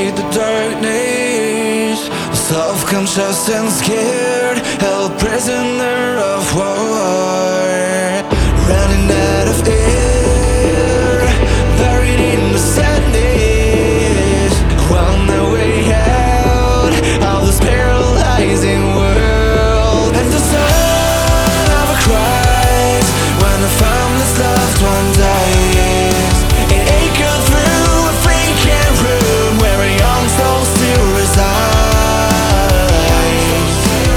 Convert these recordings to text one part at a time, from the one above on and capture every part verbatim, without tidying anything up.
beat the darkness, self-conscious and scared, held prisoner of war, running out of air, buried in the sadness, on their way out of this paralyzing world. And the sound of a cry when the famous loved one dies, it echoed through a vacant room where a young soul still resides.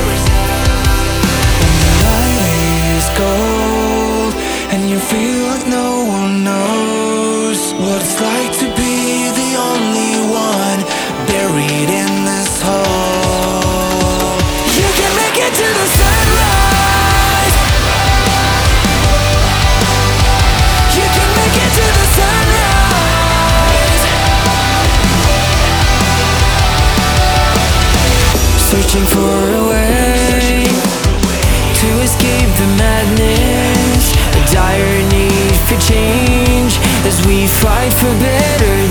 And the night is cold, and you feel like no one knows what it's like to be the only one buried in this hole. You can make it to the sunrise, you can make it to the sunrise, searching for a way to escape the madness, a dire need for change as we fight for better